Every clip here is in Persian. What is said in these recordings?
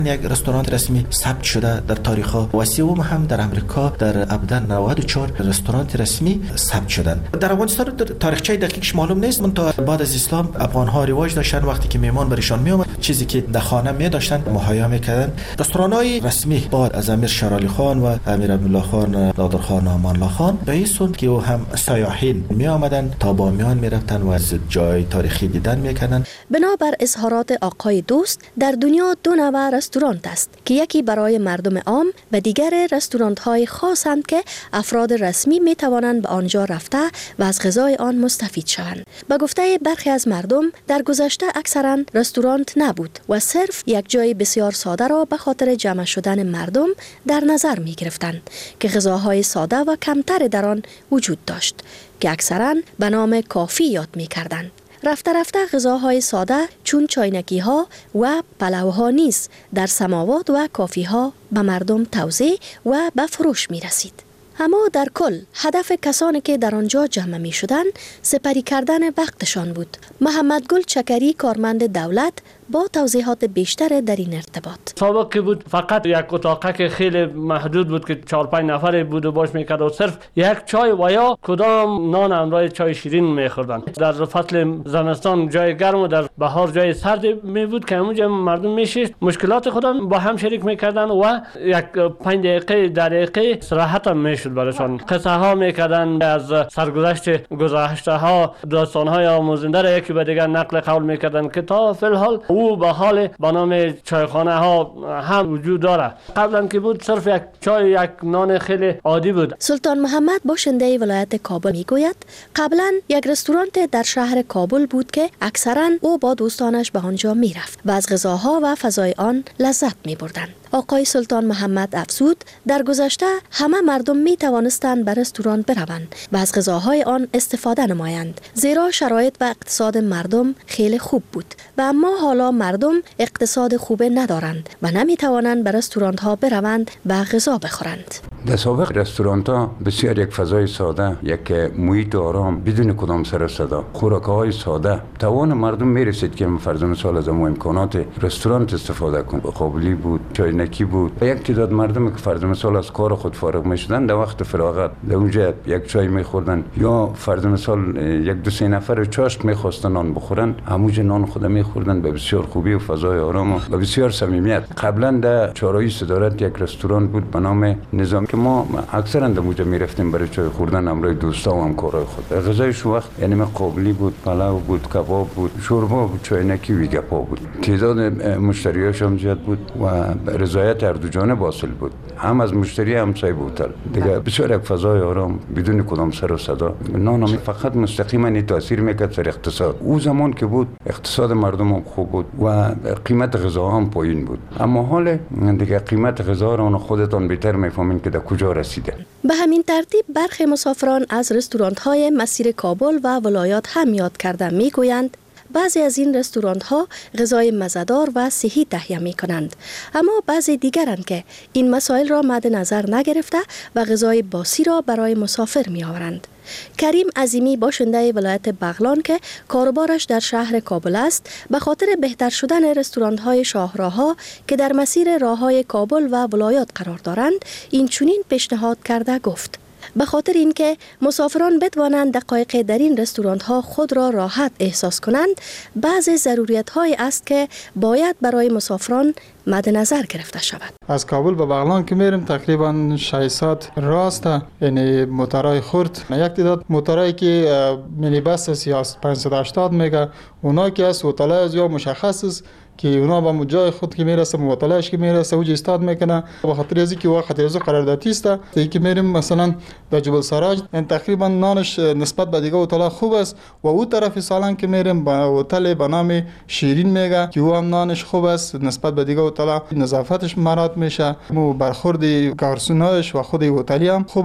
یک رستوران رسمی ثبت شده در تاریخ ها و سوم هم در امریکا در ابدن 94 رستوران رسمی ثبت شدند. در افغانستان تاریخچه دقیقش معلوم نیست، منتها بعد از اسلام افغان ها رواج داشتن وقتی که مهمان برشان می اومد چیزی که در خانه می داشتن مهیا میکردن. رستوران های رسمی بعد از امیر شرعلی خان و امیر عبدالله خان نادر خان و امان الله خان رئیسون که هم سیاحین می آمدن تا بامیان می رفتن و از جای تاریخی دیدن میکردن. بنابر اظهارات آقای دوست، در دنیا دو نوع رستوران است که یکی برای مردم عام و دیگر رستوران های خاصند که افراد رسمی می توانند به آنجا رفته و از غذای آن مستفید شوند. به گفته برخی از مردم، در گذشته اکثرا رستوران نبود و صرف یک جای بسیار ساده را به خاطر جمع شدن مردم در نظر می گرفتند که غذاهای ساده و کمتر در آن وجود داشت که اکثرا به نام کافی یاد می کردند. رفته رفته غذاهای ساده چون چاینکی ها و پلوها نیز در سماوات و کافی ها به مردم توزیع و به فروش می رسید. اما در کل هدف کسانی که در آنجا جمع می شدند سپری کردن وقتشان بود. محمد گل چکری، کارمند دولت، با توضیحات بیشتر در این ارتباط. سابق که بود فقط یک اتاقه که خیلی محدود بود که 4-5 نفر بود و باش میکرد و صرف یک چای و یا کدام نان همراه چای شیرین میخوردن. در فصل زمستان جای گرم و در بهار جای سرد می بود که اونجا مردم میشید مشکلات خودم با هم شریک میکردن و یک 5 دقیقه 10 دقیقه استراحت هم میشد براشون. قصه ها میکردن از سرگذشت گذشته ها، داستان های آموزنده را یکی به دیگر نقل قول میکردن که تا فی الحال او به حال به نام چایخانه ها هم وجود داره. قبلا که بود صرف یک چای یک نان خیلی عادی بود. سلطان محمد باشنده ولایت کابل میگوید قبلا یک رستوران در شهر کابل بود که اکثرا او با دوستانش به آنجا میرفت و از غذاها و فضای آن لذت میبردند. آقای سلطان محمد افزود در گذشته همه مردم می توانستند به رستوران بروند و از غذاهای آن استفاده نمایند، زیرا شرایط و اقتصاد مردم خیلی خوب بود و اما حالا مردم اقتصاد خوب ندارند و نمی توانند به رستوران ها بروند و غذا بخورند. در سابق رستوران ها بسیار یک فضای ساده، یک محیط آرام بدون کدام سر صدا، خوراک های ساده، توان مردم می رسید که فرض مثال از امکانات رستوران استفاده کنند. قابلی بود، چاینکی بود. یک تعداد مردم که فرض مثال از کار خود فارغ می شدن در وقت فراغت در اونجا یک چای می خوردن یا فرض مثال 1-2-3 نفر چاشت می خواستن نان بخورن، همونجا نان خود می خوردن به بسیار خوبی و فضای آرام و بسیار صمیمیت. قبلا در چهارراه صدارت یک رستوران بود به نام نظام که ما اکثرا در اونجا می رفتیم برای چای خوردن همراه دوستا و همکارای خود. غذایش وقت یعنی قابلی بود، پلو بود، کباب بود، شوربا بود، چاینکی و گپا بود. تعداد مشتریاش هم زیاد بود و رضایت هر دو جانب حاصل بود، هم از مشتری هم صاحب هتل. دیگه بسیار یک فضای آرام بدون کدام سر و صدا. نان فقط مستقیما تاثیر میکرد سر اقتصاد. او زمان که بود اقتصاد مردم هم خوب بود و قیمت غذا هم پایین بود، اما حال دیگه قیمت غذا رو خودتان بهتر میفهمین که در کجا رسیده. به همین ترتیب برخی مسافران از رستوران‌های مسیر کابل و ولایات هم یاد کردن میگویند بعضی از این رستوران‌ها غذای مزه‌دار و صحی تهیه می‌کنند، اما بعضی دیگرند که این مسائل را مد نظر نگرفته و غذای باسی را برای مسافر می‌آورند. کریم عظیمی باشنده ولایت بغلان که کاروبارش در شهر کابل است، به خاطر بهتر شدن رستوران‌های شاهراه‌ها که در مسیر راه‌های کابل و ولایات قرار دارند این چنین پیشنهاد کرده گفت به خاطر اینکه مسافران بتوانند دقایق در این رستوران‌ها خود را راحت احساس کنند، بعضی ضروریت‌های است که باید برای مسافران مد نظر گرفته شود. از کابل به بغلان که میریم تقریبا 6 ساعت راست، یعنی موترهای خرد، یک تعداد موترهایی که مینی بس است یا 580 میگه، اونا که از هتل از یا مشخص است که اونا با جای خود که میرسه موتلش که میرسه اوج استاد میکنه، به خاطر از اینکه وقت از قراردادی است که میریم مثلا در جبل سراج، این تقریبا نانش نسبت به دیگه هتل خوب است و او طرف سالن که میریم با هتل به نام شیرین میگه که او هم نانش خوب است نسبت به دیگه هتل، نظافتش مراعات میشه، برخورد گارسوناش و خود هتلی هم خوب است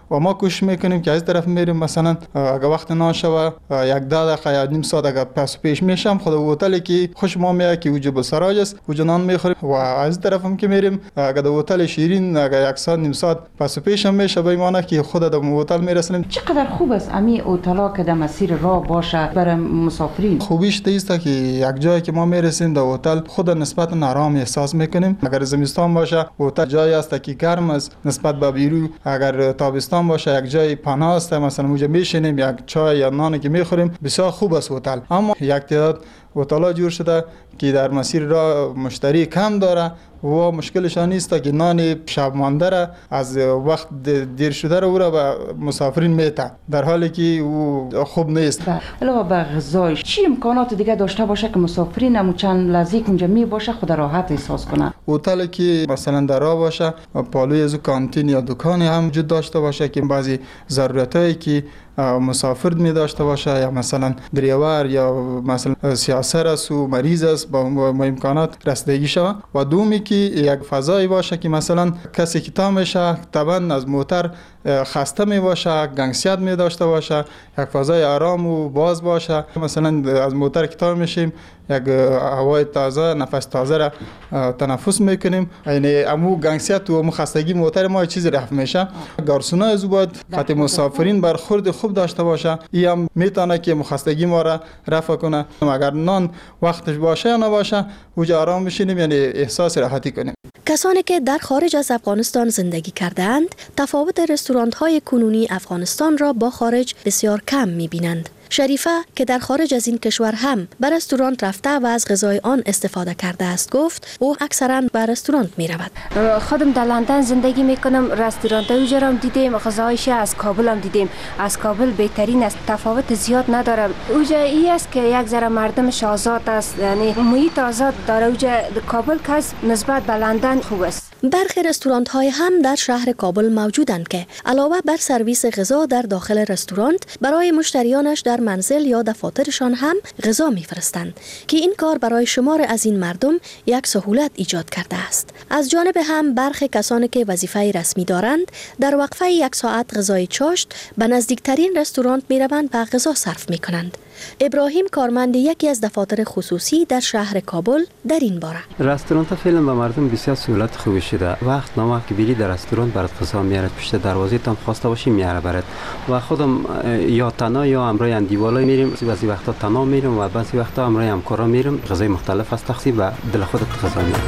و ما کوشش میکنیم که از طرف میریم مثلا اگه وقت نشوه 10 دقیقه یا نیم ساعت اگه پس و پیش میشم خود هتلی که خوش ما میاد که وجب سراج است وجا نان میخوریم و از طرف هم که میریم اگه در هتل شیرین اگه 1 ساعت نیم ساعت پس و پیش هم میشه به ایمانه که خود در هتل میرسیم. چقدر خوب است امی هتل‌ها که در مسیر راه باشه برای مسافرین. خوبیش است که یک جایی که ما میرسیم در هتل خود نسبت آرام احساس میکنیم. اگر زمستان باشه هتل جایی است که گرم است نسبت به بیرون، اگر تابستان باشه یک جای پناه است مثلا اونجا میشینیم یک چای یا نانی که میخوریم بسیار خوب است هتل. اما یک تعداد هتل‌ها جور شده که در مسیر راه مشتری کم داره و مشکلشان نیست که نان شب مانده را از وقت دیر شده را او را به مسافرین میته در حالی که او خوب نیست. علاوه بر غذایش چی امکانات دیگه داشته باشه که مسافرین هم چند لحظه اونجا می باشه خود راحت احساس کنه؟ هتل که مثلا در راه باشه پالوی از کانتین یا دکانی هم وجود داشته باشه که بعضی ضرورتایی که مسافر می داشته باشه یا مثلا دریور یا مثلا سیاسر است و مریض است با امکانات رسیدگی شود و دومی که یک فضایی باشه که مثلا کسی که تا میشه طبعا از موتر خسته می باشه گنگسیت می داشته باشه یک فضای آرام و باز باشه مثلا از موتر که تا میشیم یک هوای تازه نفس تازه را تنفس میکنیم یعنی امو گنگسیت و امو خستگی موتر ما چیزی رفع میشه. گارسونا از باید خاطر مسافرین برخورد خوب داشته باشه ای هم میتونه که خستگی ما را رفع کنه. اگر نان وقتش باشه یا نباشه اوجا آرام بشینیم یعنی احساس راحتی کنیم. کسانی که در خارج از افغانستان زندگی کرده‌اند تفاوت رستوران‌های کنونی افغانستان را با خارج بسیار کم می‌بینند. شریفه که در خارج از این کشور هم به رستوران رفته و از غذای آن استفاده کرده است گفت او اکثرا به رستوران می رود. خودم در لندن زندگی می کنم. رستوران اونجا هم دیدیم، غذایش از کابل هم دیدیم. از کابل بهترین است، تفاوت زیاد نداره. اونجا ای است که یک ذره مردمش آزاد است، یعنی محیط آزاد داره. اونجا کابل که نسبت به لندن خوب است. برخی رستوران های هم در شهر کابل موجودند که علاوه بر سرویس غذا در داخل رستوران برای مشتریانش در منزل یا دفاترشان هم غذا میفرستند که این کار برای شمار از این مردم یک سهولت ایجاد کرده است. از جانب هم برخی کسانی که وظیفه رسمی دارند در وقفه 1 ساعت غذای چاشت به نزدیکترین رستوران میروند و غذا صرف میکنند. ابراهیم کارمند یکی از دفاتر خصوصی در شهر کابل در این باره رستوران فعلا به مردم بسیار سهولت خوبی شده. وقت نامه که بری در رستوران برات غذا میارد، پشت دروازه تام خواسته باشی میاره برات و خودم یا تنها یا همراه اندیوالا میریم. بعضی وقتا تنها میرم و بعضی وقتا همراه همکارا میرم. غذای مختلف از تقسیم و دل خودت غذا میاره.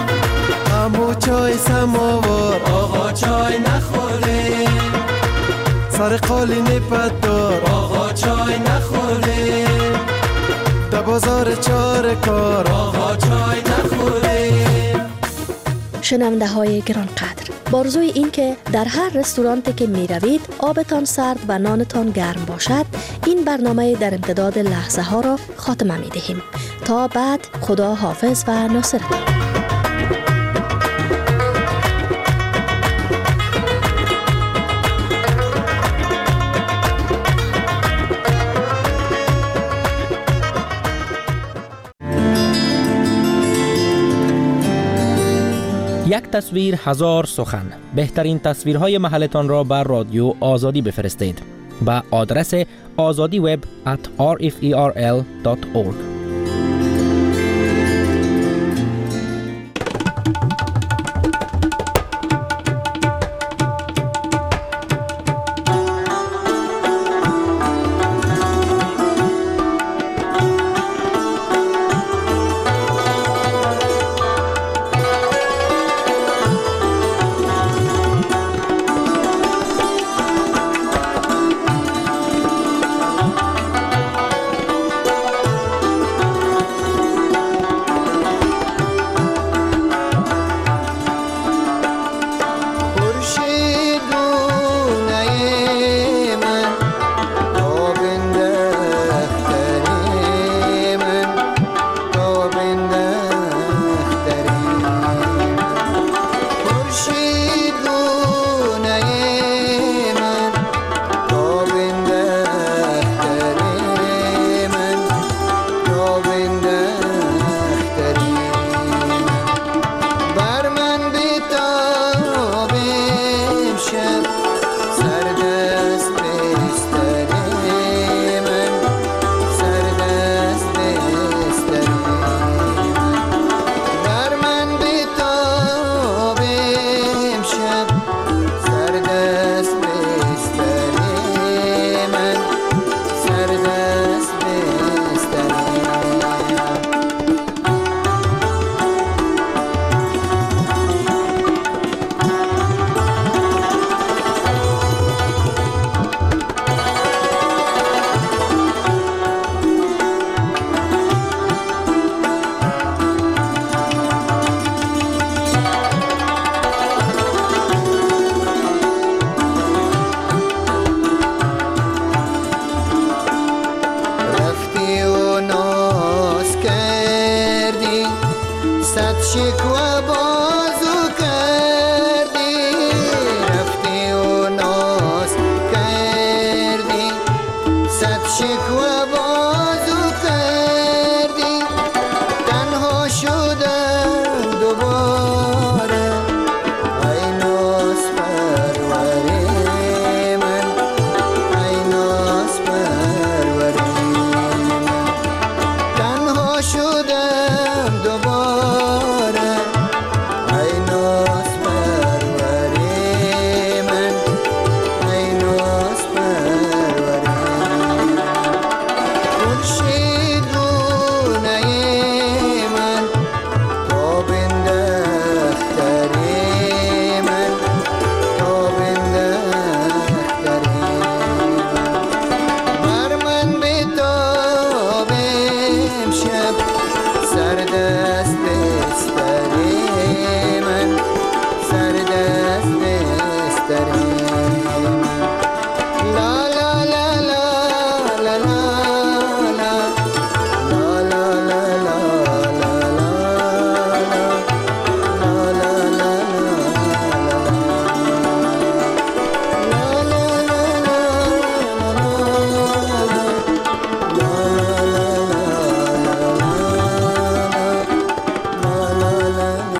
امو چای سماور آقا چای نخوره، سر قالین پدار آقا چای نخوره، در بازار چار کار آقا چای نخوره. شنونده های گرانقدر، بارزوی این که در هر رستورانتی که می روید آبتان سرد و نانتان گرم باشد، این برنامه در امتداد لحظه ها را خاتمه می دهیم. تا بعد، خدا حافظ و ناصرتان. یک تصویر 1000 سخن. بهترین تصویرهای محلتان را بر رادیو آزادی بفرستید به آدرس azadiweb@rferl.org.